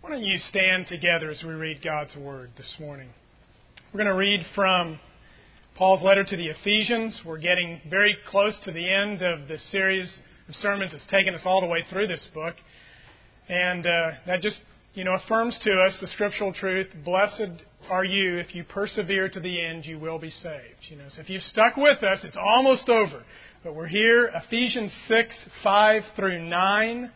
Why don't you stand together as we read God's Word this morning? We're going to read from Paul's letter to the Ephesians. We're getting very close to the end of the series of sermons that's taken us all the way through this book. And that just, affirms to us the scriptural truth. Blessed are you if you persevere to the end, you will be saved. So if you've stuck with us, it's almost over. But we're here, Ephesians 6, 5 through 9.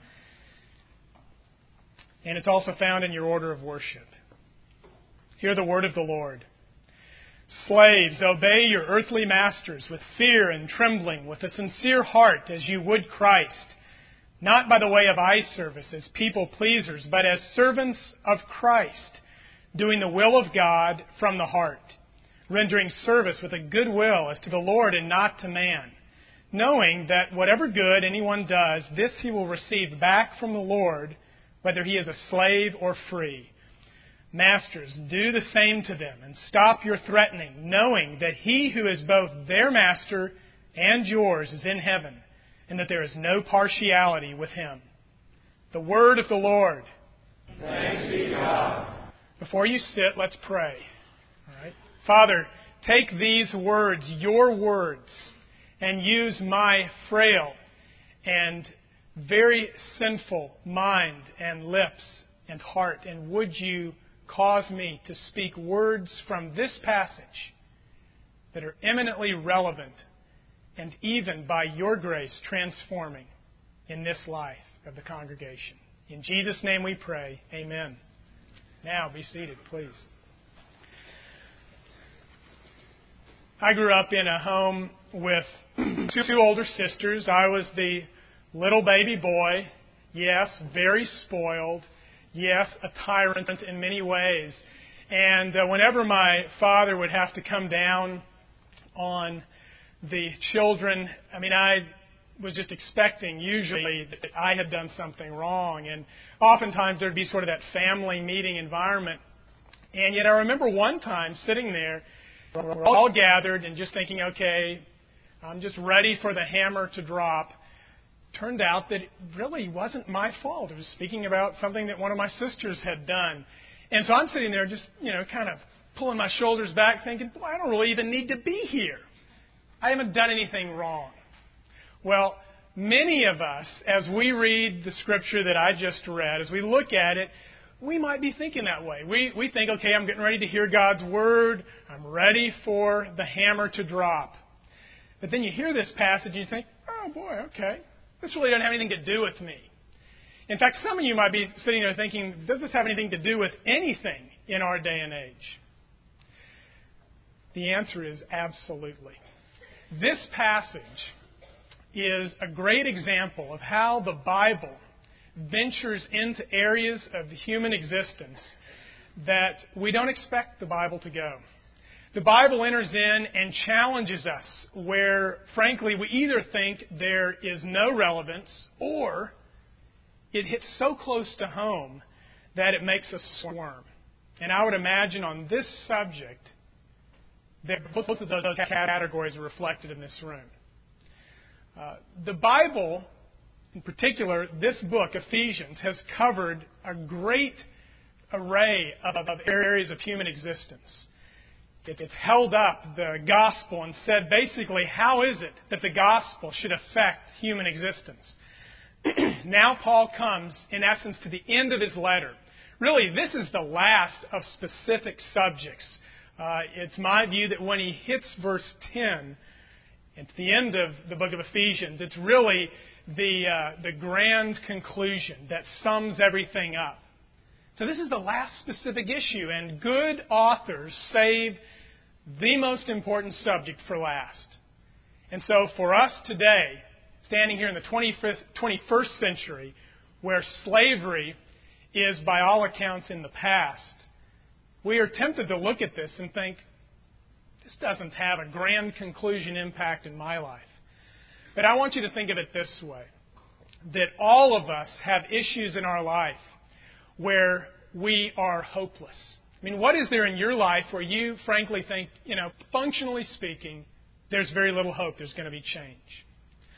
And it's also found in your order of worship. Hear the word of the Lord. Slaves, obey your earthly masters with fear and trembling, with a sincere heart as you would Christ, not by the way of eye service as people pleasers, but as servants of Christ, doing the will of God from the heart, rendering service with a good will as to the Lord and not to man, knowing that whatever good anyone does, this he will receive back from the Lord, whether he is a slave or free. Masters, do the same to them and stop your threatening, knowing that he who is both their master and yours is in heaven, and that there is no partiality with him. The word of the Lord. Thanks be to God. Before you sit, let's pray. All right. Father, take these words, your words, and use my frail and very sinful mind and lips and heart, and would you cause me to speak words from this passage that are eminently relevant and even by your grace transforming in this life of the congregation. In Jesus' name we pray, amen. Now be seated, please. I grew up in a home with two older sisters. I was the little baby boy, yes, very spoiled, yes, a tyrant in many ways. And whenever my father would have to come down on the children, I was just expecting usually that I had done something wrong. And oftentimes there'd be sort of that family meeting environment. And yet I remember one time sitting there, we're all gathered and just thinking, okay, I'm just ready for the hammer to drop. Turned out that it really wasn't my fault. It was speaking about something that one of my sisters had done. And so I'm sitting there just, kind of pulling my shoulders back thinking, boy, I don't really even need to be here. I haven't done anything wrong. Well, many of us, as we read the scripture that I just read, as we look at it, we might be thinking that way. We think, okay, I'm getting ready to hear God's word. I'm ready for the hammer to drop. But then you hear this passage and you think, oh boy, okay. This really doesn't have anything to do with me. In fact, some of you might be sitting there thinking, does this have anything to do with anything in our day and age? The answer is absolutely. This passage is a great example of how the Bible ventures into areas of human existence that we don't expect the Bible to go. The Bible enters in and challenges us where, frankly, we either think there is no relevance or it hits so close to home that it makes us squirm. And I would imagine on this subject that both of those categories are reflected in this room. The Bible, in particular, this book, Ephesians, has covered a great array of areas of human existence. It's held up the gospel and said basically, how is it that the gospel should affect human existence? Now Paul comes, in essence, to the end of his letter. Really, this is the last of specific subjects. It's my view that when he hits verse 10, at the end of the book of Ephesians, it's really the grand conclusion that sums everything up. So this is the last specific issue, and good authors save the most important subject for last. And so for us today, standing here in the 21st century, where slavery is by all accounts in the past, we are tempted to look at this and think, this doesn't have a grand conclusion impact in my life. But I want you to think of it this way, that all of us have issues in our life where we are hopeless. What is there in your life where you frankly think, functionally speaking, there's very little hope there's going to be change?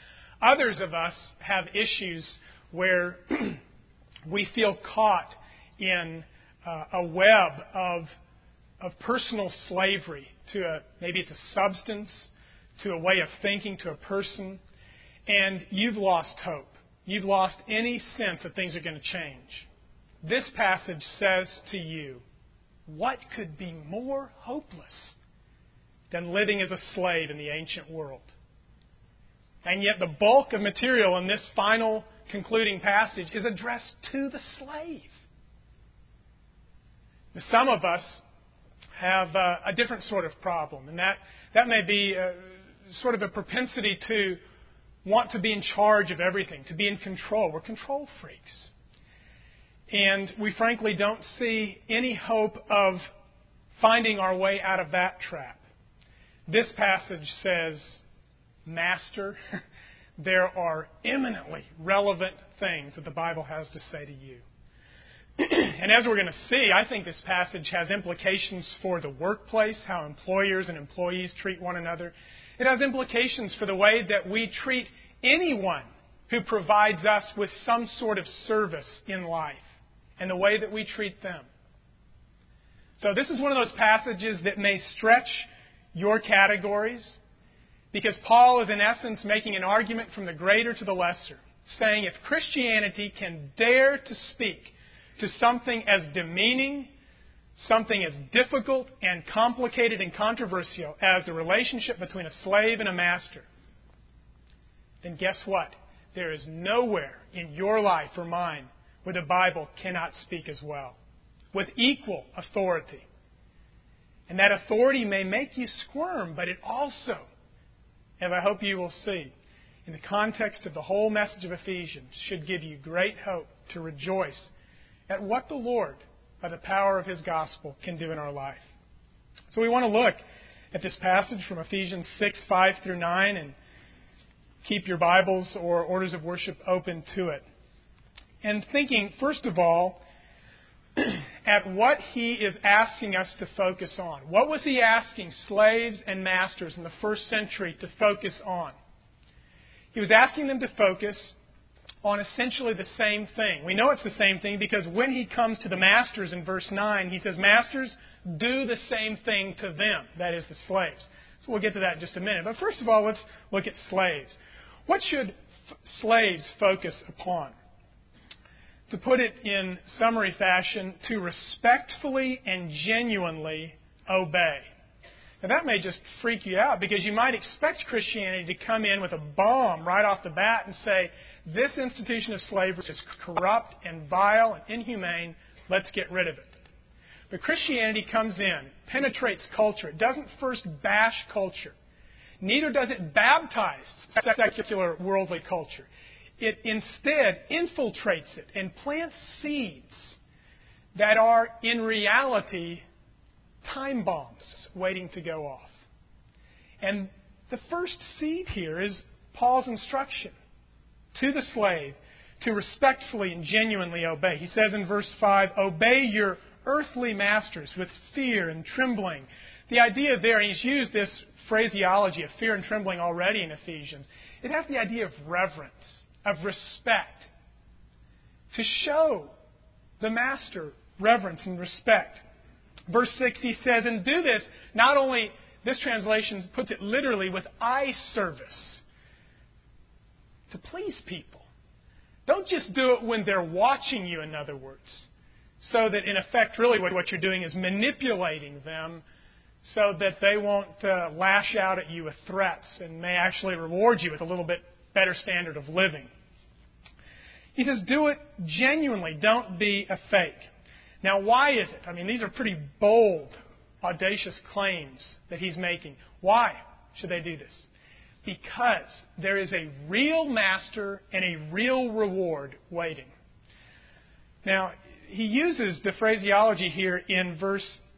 Others of us have issues where we feel caught in a web of personal slavery to maybe it's a substance, to a way of thinking, to a person, and you've lost hope. You've lost any sense that things are going to change. This passage says to you, what could be more hopeless than living as a slave in the ancient world? And yet the bulk of material in this final concluding passage is addressed to the slave. Some of us have a different sort of problem, and that may be sort of a propensity to want to be in charge of everything, to be in control. We're control freaks. And we frankly don't see any hope of finding our way out of that trap. This passage says, Master, there are eminently relevant things that the Bible has to say to you. And as we're going to see, I think this passage has implications for the workplace, how employers and employees treat one another. It has implications for the way that we treat anyone who provides us with some sort of service in life and the way that we treat them. So this is one of those passages that may stretch your categories because Paul is in essence making an argument from the greater to the lesser, saying if Christianity can dare to speak to something as demeaning, something as difficult and complicated and controversial as the relationship between a slave and a master, then guess what? There is nowhere in your life or mine where the Bible cannot speak as well, with equal authority. And that authority may make you squirm, but it also, as I hope you will see, in the context of the whole message of Ephesians, should give you great hope to rejoice at what the Lord, by the power of His gospel, can do in our life. So we want to look at this passage from Ephesians 6, 5 through 9, and keep your Bibles or orders of worship open to it. And thinking, first of all, at what he is asking us to focus on. What was he asking slaves and masters in the first century to focus on? He was asking them to focus on essentially the same thing. We know it's the same thing because when he comes to the masters in verse 9, he says, Masters, do the same thing to them, that is the slaves. So we'll get to that in just a minute. But first of all, let's look at slaves. What should slaves focus upon? To put it in summary fashion, to respectfully and genuinely obey. Now that may just freak you out because you might expect Christianity to come in with a bomb right off the bat and say, this institution of slavery is corrupt and vile and inhumane. Let's get rid of it. But Christianity comes in, penetrates culture. It doesn't first bash culture. Neither does it baptize secular worldly culture. It instead infiltrates it and plants seeds that are in reality time bombs waiting to go off. And the first seed here is Paul's instruction to the slave to respectfully and genuinely obey. He says in verse 5, obey your earthly masters with fear and trembling. The idea there, and he's used this phraseology of fear and trembling already in Ephesians, it has the idea of reverence, of respect. To show the master reverence and respect. Verse 6, he says, and do this, not only, this translation puts it literally, with eye service. To please people. Don't just do it when they're watching you, in other words. So that in effect, really what you're doing is manipulating them so that they won't lash out at you with threats and may actually reward you with a little bit better standard of living. He says, do it genuinely. Don't be a fake. Now, why is it? I mean, these are pretty bold, audacious claims that he's making. Why should they do this? Because there is a real master and a real reward waiting. Now, he uses the phraseology here in verse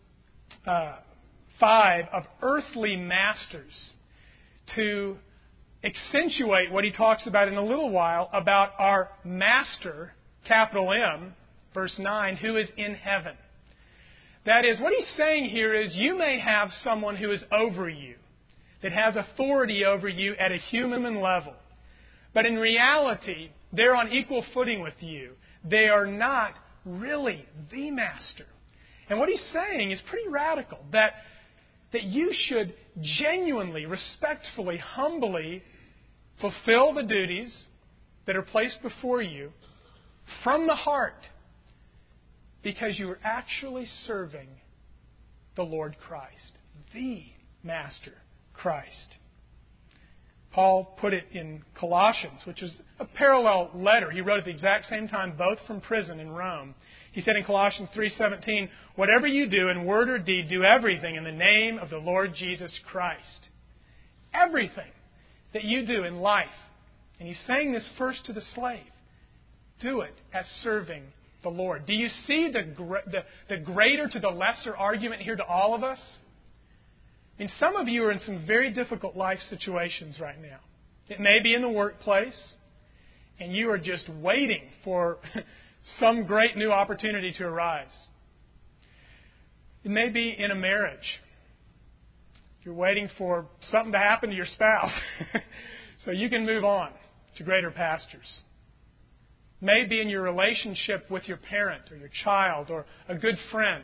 5 of earthly masters to accentuate what he talks about in a little while about our master, capital M, verse 9, who is in heaven. That is, what he's saying here is you may have someone who is over you, that has authority over you at a human level. But in reality, they're on equal footing with you. They are not really the master. And what he's saying is pretty radical, that you should genuinely, respectfully, humbly fulfill the duties that are placed before you from the heart, because you are actually serving the Lord Christ, the Master Christ. Paul put it in Colossians, which is a parallel letter. He wrote at the exact same time, both from prison in Rome. He said in Colossians 3:17, "Whatever you do in word or deed, do everything in the name of the Lord Jesus Christ." Everything that you do in life, and he's saying this first to the slave, do it as serving the Lord. Do you see the greater to the lesser argument here to all of us? I mean, some of you are in some very difficult life situations right now. It may be in the workplace, and you are just waiting for some great new opportunity to arise. It may be in a marriage. You're waiting for something to happen to your spouse so you can move on to greater pastures. It may be in your relationship with your parent or your child or a good friend.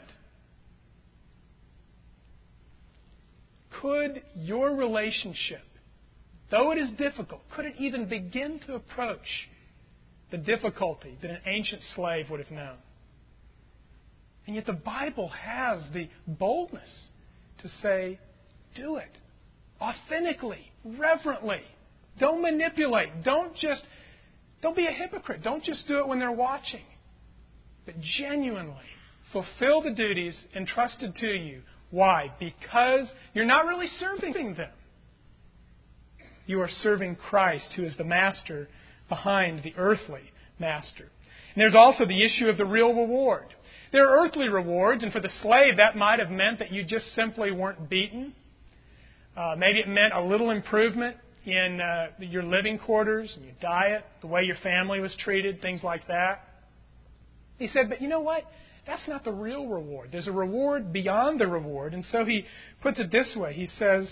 Could your relationship, though it is difficult, could it even begin to approach the difficulty that an ancient slave would have known? And yet the Bible has the boldness to say, do it authentically, reverently. Don't manipulate. Don't be a hypocrite. Don't just do it when they're watching. But genuinely fulfill the duties entrusted to you. Why? Because you're not really serving them. You are serving Christ, who is the master behind the earthly master. And there's also the issue of the real reward. There are earthly rewards, and for the slave that might have meant that you just simply weren't beaten. Maybe it meant a little improvement in your living quarters and your diet, the way your family was treated, things like that. He said, but you know what? That's not the real reward. There's a reward beyond the reward. And so he puts it this way. He says,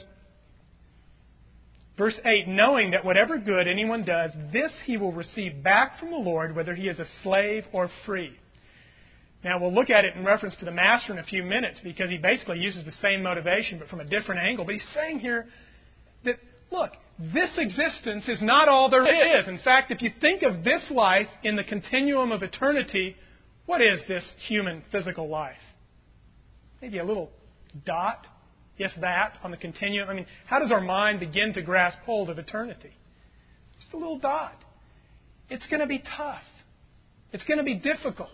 verse 8, knowing that whatever good anyone does, this he will receive back from the Lord, whether he is a slave or free. Now, we'll look at it in reference to the master in a few minutes, because he basically uses the same motivation, but from a different angle. But he's saying here that, look, this existence is not all there is. In fact, if you think of this life in the continuum of eternity, what is this human physical life? Maybe a little dot, if that, on the continuum. I mean, how does our mind begin to grasp hold of eternity? Just a little dot. It's going to be tough. It's going to be difficult.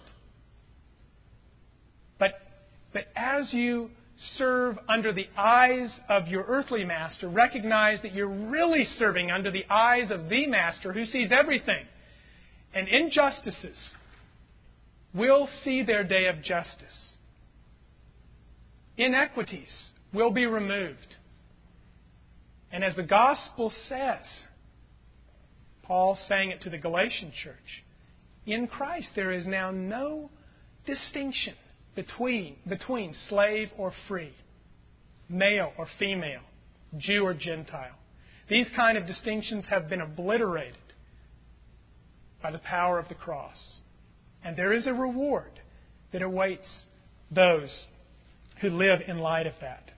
But as you serve under the eyes of your earthly master, recognize that you're really serving under the eyes of the master who sees everything. And injustices will see their day of justice. Inequities will be removed. And as the gospel says, Paul saying it to the Galatian church, in Christ there is now no distinction between slave or free, male or female, Jew or Gentile. These kind of distinctions have been obliterated by the power of the cross. And there is a reward that awaits those who live in light of that.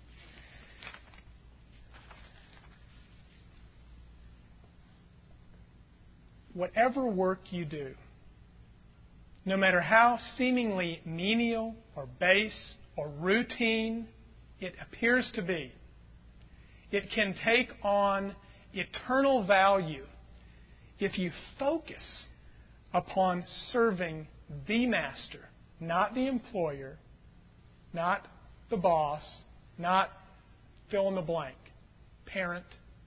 Whatever work you do, no matter how seemingly menial or base or routine it appears to be, it can take on eternal value if you focus upon serving the master, not the employer, not the boss, not fill in the blank, parent.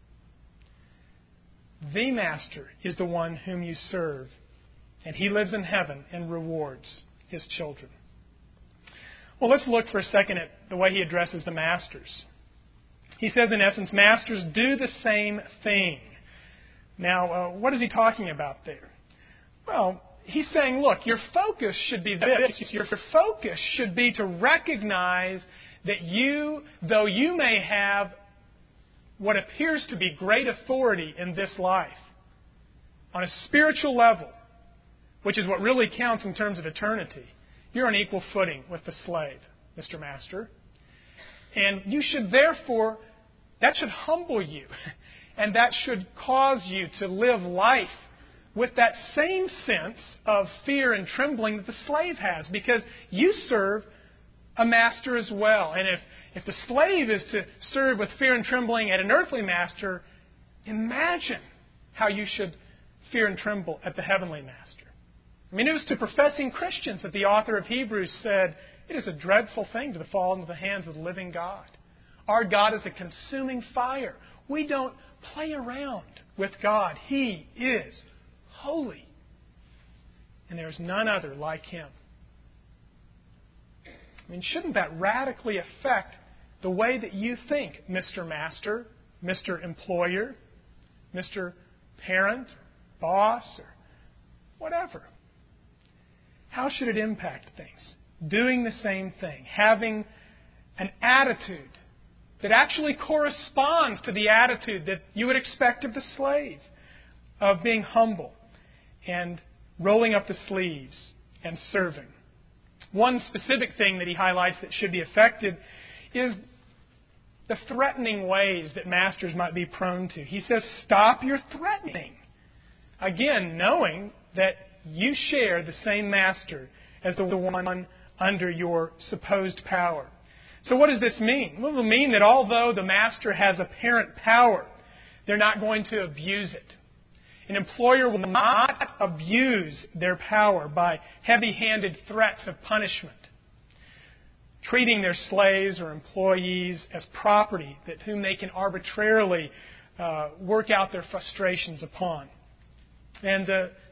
The master is the one whom you serve, and he lives in heaven and rewards his children. Well, let's look for a second at the way he addresses the masters. He says, in essence, masters, do the same thing. Now, what is he talking about there? Well, he's saying, look, your focus should be this. Your focus should be to recognize that you, though you may have what appears to be great authority in this life, on a spiritual level, which is what really counts in terms of eternity, you're on equal footing with the slave, Mr. Master. And you should therefore, that should humble you. And that should cause you to live life with that same sense of fear and trembling that the slave has, because you serve a master as well. And if the slave is to serve with fear and trembling at an earthly master, imagine how you should fear and tremble at the heavenly master. I mean, it was to professing Christians that the author of Hebrews said, it is a dreadful thing to fall into the hands of the living God. Our God is a consuming fire. We don't play around with God. He is holy. And there is none other like Him. I mean, shouldn't that radically affect the way that you think, Mr. Master, Mr. Employer, Mr. Parent, boss, or whatever? How should it impact things? Doing the same thing, having an attitude that actually corresponds to the attitude that you would expect of the slave, of being humble and rolling up the sleeves and serving. One specific thing that he highlights that should be affected is the threatening ways that masters might be prone to. He says, stop your threatening. Again, knowing that you share the same master as the one under your supposed power. So what does this mean? Well, it will mean that although the master has apparent power, they're not going to abuse it. An employer will not abuse their power by heavy-handed threats of punishment, treating their slaves or employees as property that whom they can arbitrarily work out their frustrations upon. And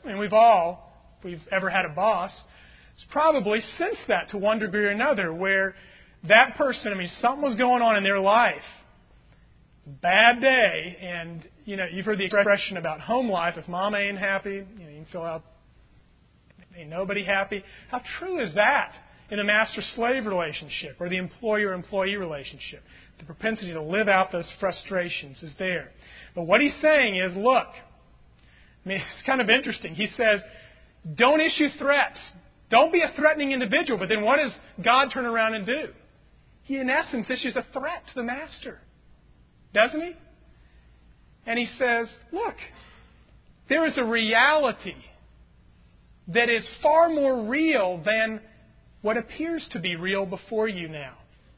we've ever had a boss, has probably sensed that to one degree or another, where that person, something was going on in their life. It's a bad day, and you've heard the expression about home life. If mama ain't happy, you can fill out, ain't nobody happy. How true is that in a master-slave relationship or the employer-employee relationship? The propensity to live out those frustrations is there. But what he's saying is, look, it's kind of interesting. He says, don't issue threats. Don't be a threatening individual. But then what does God turn around and do? He, in essence, issues a threat to the master. Doesn't he? And he says, look, there is a reality that is far more real than what appears to be real before you now.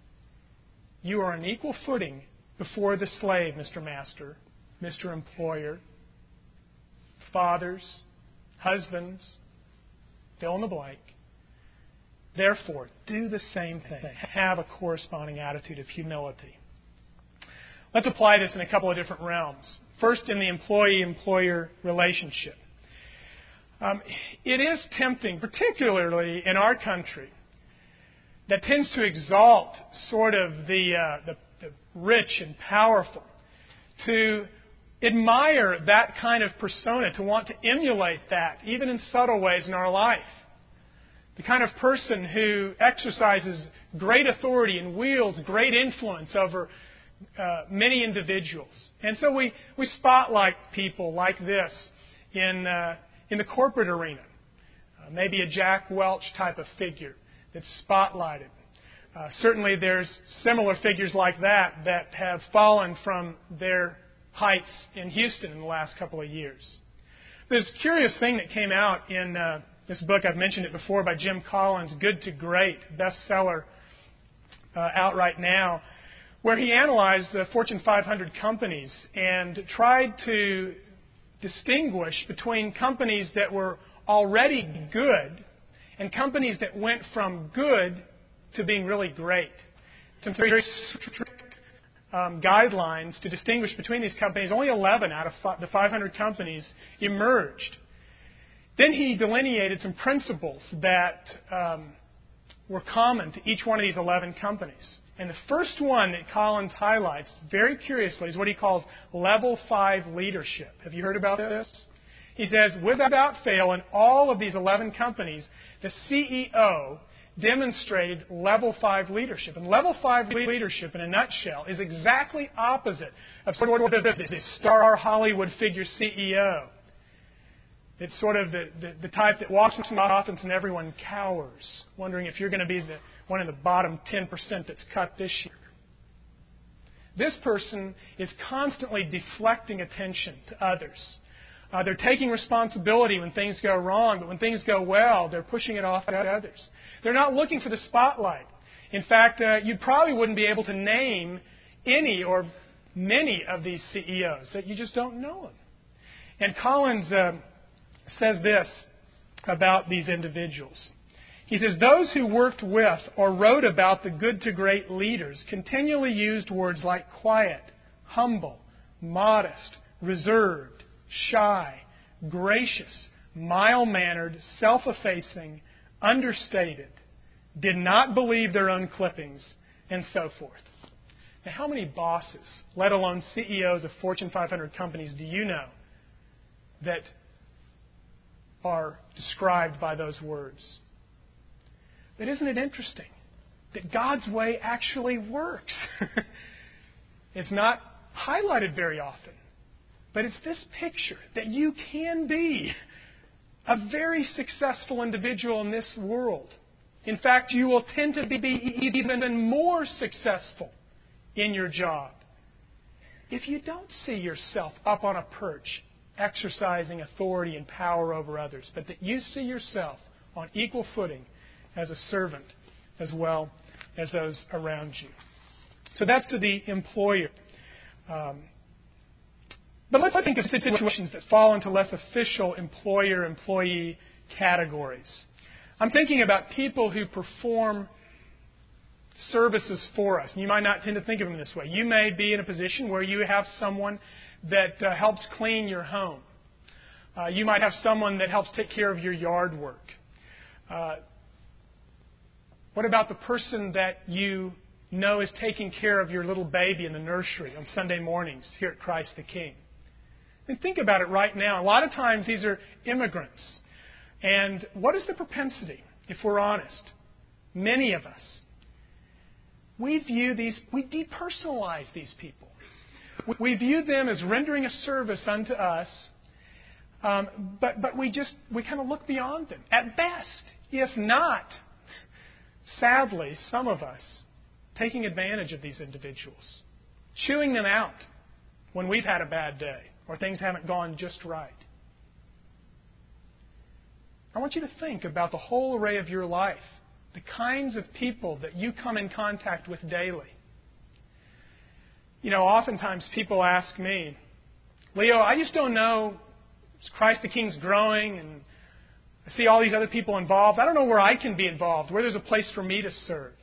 You are on equal footing before the slave, Mr. Master, Mr. Employer, fathers, husbands, fill in the blank. Therefore, do the same thing. Have a corresponding attitude of humility. Let's apply this in a couple of different realms. First, in the employee-employer relationship. It is tempting, particularly in our country, that tends to exalt sort of the rich and powerful, to admire that kind of persona, to want to emulate that, even in subtle ways in our life. The kind of person who exercises great authority and wields great influence over many individuals. And so we spotlight people like this in the corporate arena. Maybe a Jack Welch type of figure that's spotlighted. Certainly there's similar figures like that have fallen from their heights in Houston in the last couple of years. There's a curious thing that came out in this book, I've mentioned it before, by Jim Collins, Good to Great, bestseller out right now, where he analyzed the Fortune 500 companies and tried to distinguish between companies that were already good and companies that went from good to being really great. Some very strict guidelines to distinguish between these companies. Only 11 out of the 500 companies emerged. Then he delineated some principles that were common to each one of these 11 companies. And the first one that Collins highlights, very curiously, is what he calls level 5 leadership. Have you heard about this? He says, without fail, in all of these 11 companies, the CEO demonstrated level 5 leadership. And level 5 leadership, in a nutshell, is exactly opposite of sort of the star Hollywood figure CEO. It's sort of the type that walks into the office and everyone cowers, wondering if you're going to be the one in the bottom 10% that's cut this year. This person is constantly deflecting attention to others. They're taking responsibility when things go wrong, but when things go well, they're pushing it off to others. They're not looking for the spotlight. In fact, you probably wouldn't be able to name any or many of these CEOs, that you just don't know them. And Collins says this about these individuals. He says, those who worked with or wrote about the good to great leaders continually used words like quiet, humble, modest, reserved, shy, gracious, mild-mannered, self-effacing, understated, did not believe their own clippings, and so forth. Now, how many bosses, let alone CEOs of Fortune 500 companies, do you know that are described by those words? But isn't it interesting that God's way actually works? It's not highlighted very often, but it's this picture that you can be a very successful individual in this world. In fact, you will tend to be even more successful in your job if you don't see yourself up on a perch exercising authority and power over others, but that you see yourself on equal footing as a servant as well as those around you. So that's to the employer. But let's think of situations that fall into less official employer-employee categories. I'm thinking about people who perform services for us. And you might not tend to think of them this way. You may be in a position where you have someone that helps clean your home. You might have someone that helps take care of your yard work. What about the person that you know is taking care of your little baby in the nursery on Sunday mornings here at Christ the King? And think about it right now. A lot of times these are immigrants. And what is the propensity, if we're honest? Many of us, we depersonalize these people. We view them as rendering a service unto us, but we kind of look beyond them. At best, if not, sadly, some of us taking advantage of these individuals, chewing them out when we've had a bad day or things haven't gone just right. I want you to think about the whole array of your life, the kinds of people that you come in contact with daily. You know, oftentimes people ask me, Leo, I just don't know, Christ the King's growing and I see all these other people involved. I don't know where I can be involved, where there's a place for me to serve.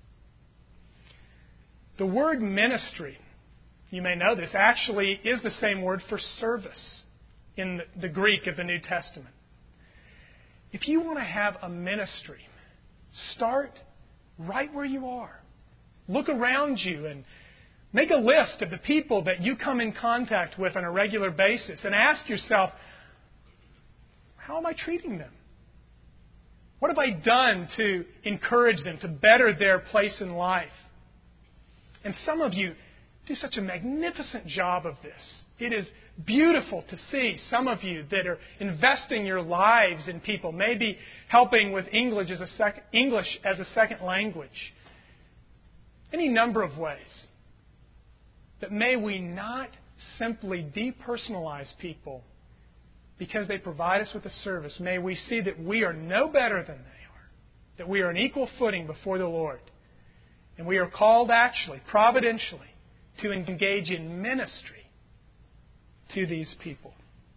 The word ministry, you may know this, actually is the same word for service in the Greek of the New Testament. If you want to have a ministry, start right where you are. Look around you and make a list of the people that you come in contact with on a regular basis and ask yourself, how am I treating them? What have I done to encourage them, to better their place in life? And some of you do such a magnificent job of this. It is beautiful to see some of you that are investing your lives in people, maybe helping with English as a second language. Any number of ways. But may we not simply depersonalize people because they provide us with a service. May we see that we are no better than they are, that we are on equal footing before the Lord. And we are called actually, providentially, to engage in ministry to these people.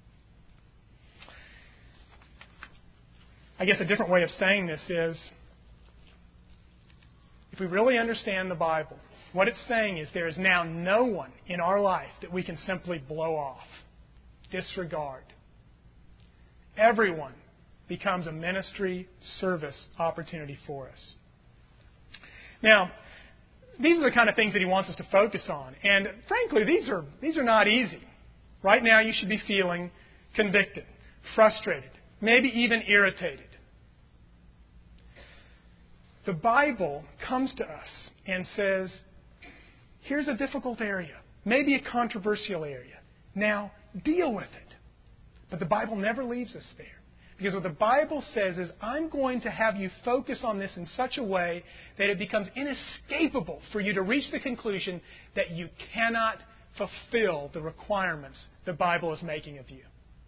I guess a different way of saying this is, if we really understand the Bible, what it's saying is there is now no one in our life that we can simply blow off, disregard. Everyone becomes a ministry service opportunity for us. Now, these are the kind of things that he wants us to focus on. And frankly, these are not easy. Right now you should be feeling convicted, frustrated, maybe even irritated. The Bible comes to us and says, here's a difficult area, maybe a controversial area. Now, deal with it. But the Bible never leaves us there. Because what the Bible says is, I'm going to have you focus on this in such a way that it becomes inescapable for you to reach the conclusion that you cannot fulfill the requirements the Bible is making of you.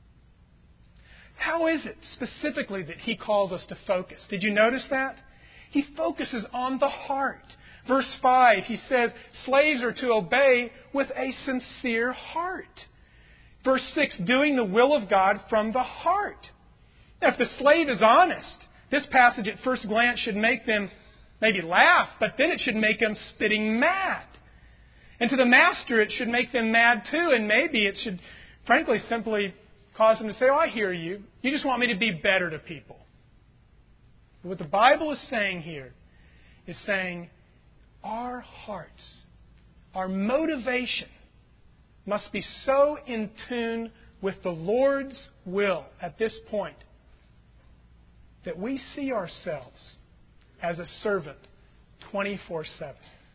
How is it specifically that he calls us to focus? Did you notice that? He focuses on the heart. Verse 5, he says, slaves are to obey with a sincere heart. Verse 6, doing the will of God from the heart. Now, if the slave is honest, this passage at first glance should make them maybe laugh, but then it should make them spitting mad. And to the master, it should make them mad too, and maybe it should, frankly, simply cause them to say, oh, I hear you. You just want me to be better to people. But what the Bible is saying here is saying our hearts, our motivation must be so in tune with the Lord's will at this point that we see ourselves as a servant 24/7.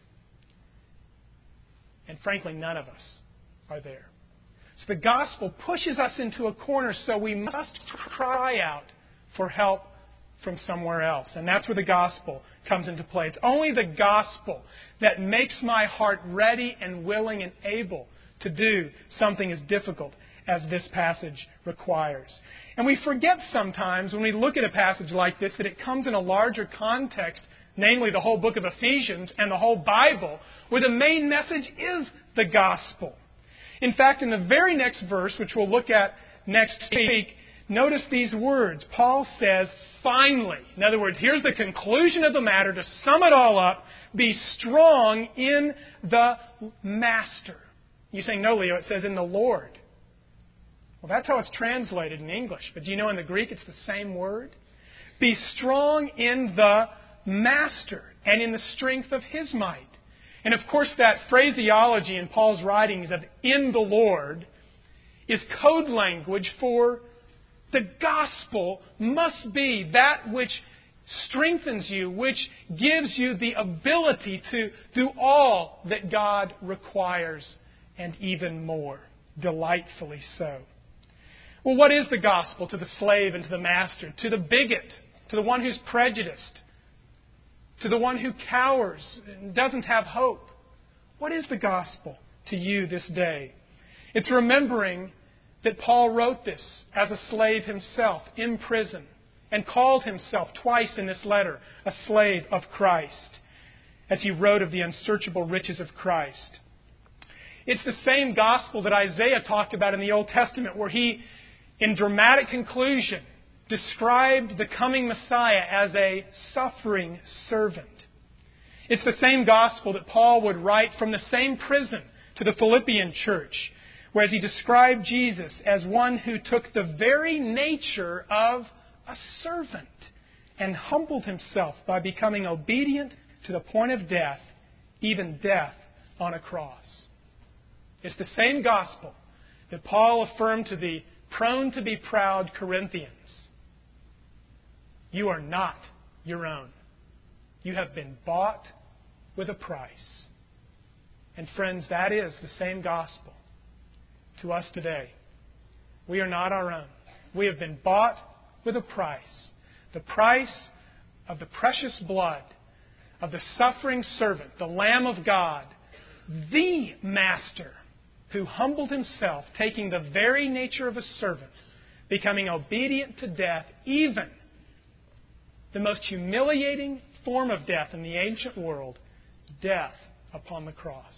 And frankly, none of us are there. So the gospel pushes us into a corner, so we must cry out for help from somewhere else. And that's where the gospel comes into play. It's only the gospel that makes my heart ready and willing and able to do something as difficult as this passage requires. And we forget sometimes when we look at a passage like this that it comes in a larger context, namely the whole book of Ephesians and the whole Bible, where the main message is the gospel. In fact, in the very next verse, which we'll look at next week, notice these words. Paul says, finally. In other words, here's the conclusion of the matter. To sum it all up, be strong in the Master. You're saying, no, Leo, it says in the Lord. Well, that's how it's translated in English. But do you know in the Greek it's the same word? Be strong in the Master and in the strength of His might. And of course that phraseology in Paul's writings of in the Lord is code language for the gospel must be that which strengthens you, which gives you the ability to do all that God requires and even more, delightfully so. Well, what is the gospel to the slave and to the master, to the bigot, to the one who's prejudiced, to the one who cowers and doesn't have hope? What is the gospel to you this day? It's remembering that Paul wrote this as a slave himself in prison and called himself twice in this letter a slave of Christ as he wrote of the unsearchable riches of Christ. It's the same gospel that Isaiah talked about in the Old Testament where he, in dramatic conclusion, described the coming Messiah as a suffering servant. It's the same gospel that Paul would write from the same prison to the Philippian church, whereas he described Jesus as one who took the very nature of a servant and humbled himself by becoming obedient to the point of death, even death on a cross. It's the same gospel that Paul affirmed to the prone to be proud Corinthians. You are not your own. You have been bought with a price. And friends, that is the same gospel to us today. We are not our own. We have been bought with a price. The price of the precious blood of the suffering servant, the Lamb of God, the Master, who humbled himself, taking the very nature of a servant, becoming obedient to death, even the most humiliating form of death in the ancient world, death upon the cross.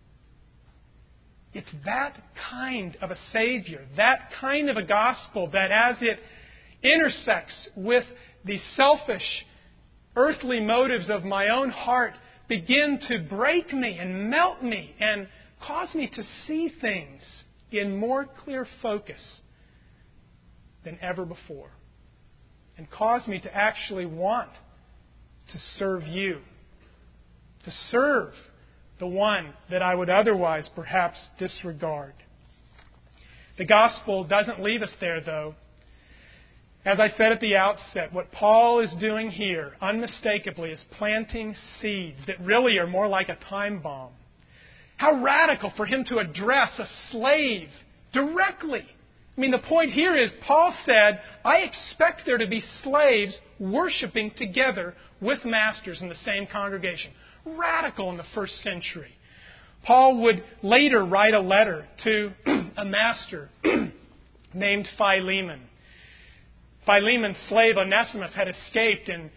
It's that kind of a Savior, that kind of a gospel that as it intersects with the selfish, earthly motives of my own heart, begin to break me and melt me and cause me to see things in more clear focus than ever before. And cause me to actually want to serve you. To serve the one that I would otherwise perhaps disregard. The gospel doesn't leave us there, though. As I said at the outset, what Paul is doing here, unmistakably, is planting seeds that really are more like a time bomb. How radical for him to address a slave directly I mean, the point here is Paul said, I expect there to be slaves worshiping together with masters in the same congregation. Radical in the first century. Paul would later write a letter to a master named Philemon. Philemon's slave Onesimus had escaped and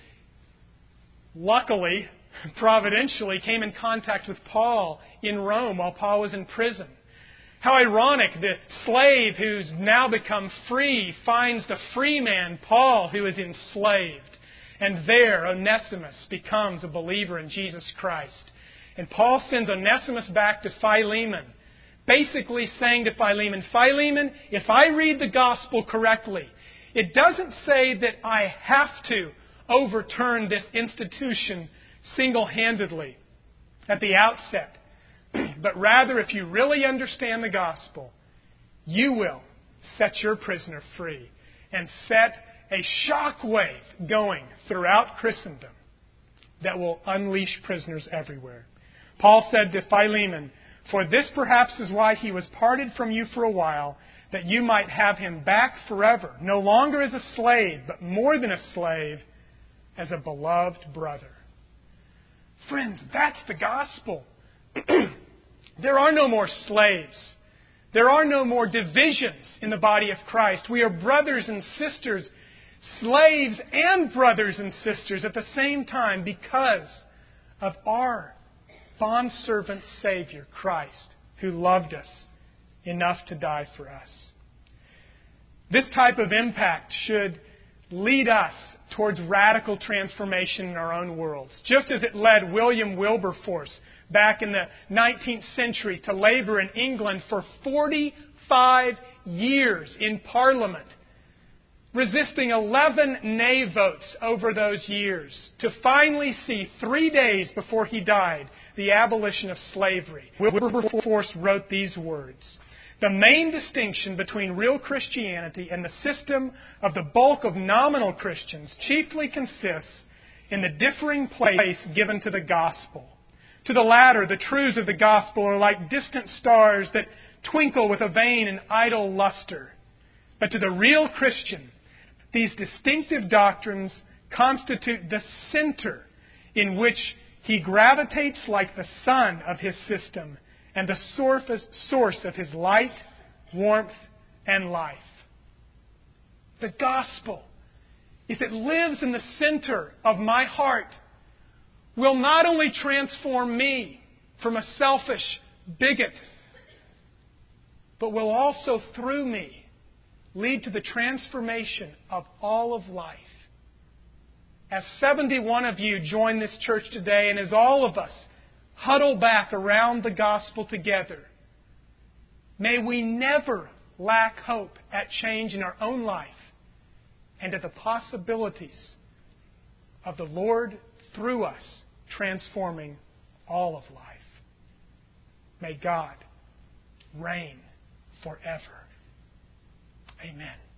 luckily, providentially, came in contact with Paul in Rome while Paul was in prison. How ironic, the slave who's now become free finds the free man, Paul, who is enslaved. And there, Onesimus becomes a believer in Jesus Christ. And Paul sends Onesimus back to Philemon, basically saying to Philemon, Philemon, if I read the gospel correctly, it doesn't say that I have to overturn this institution single-handedly at the outset. But rather, if you really understand the gospel, you will set your prisoner free and set a shockwave going throughout Christendom that will unleash prisoners everywhere. Paul said to Philemon, for this perhaps is why he was parted from you for a while, that you might have him back forever, no longer as a slave, but more than a slave, as a beloved brother. Friends, that's the gospel. There are no more slaves. There are no more divisions in the body of Christ. We are brothers and sisters, slaves and brothers and sisters at the same time because of our bondservant Savior, Christ, who loved us enough to die for us. This type of impact should lead us towards radical transformation in our own worlds, just as it led William Wilberforce back in the 19th century to labor in England for 45 years in Parliament, resisting 11 nay votes over those years, to finally see 3 days before he died the abolition of slavery. Wilberforce wrote these words, the main distinction between real Christianity and the system of the bulk of nominal Christians chiefly consists in the differing place given to the gospel. To the latter, the truths of the gospel are like distant stars that twinkle with a vain and idle luster. But to the real Christian, these distinctive doctrines constitute the center in which he gravitates like the sun of his system and the source of his light, warmth, and life. The gospel, if it lives in the center of my heart, will not only transform me from a selfish bigot, but will also, through me, lead to the transformation of all of life. As 71 of you join this church today, and as all of us huddle back around the gospel together, may we never lack hope at change in our own life and at the possibilities of the Lord through us transforming all of life. May God reign forever. Amen.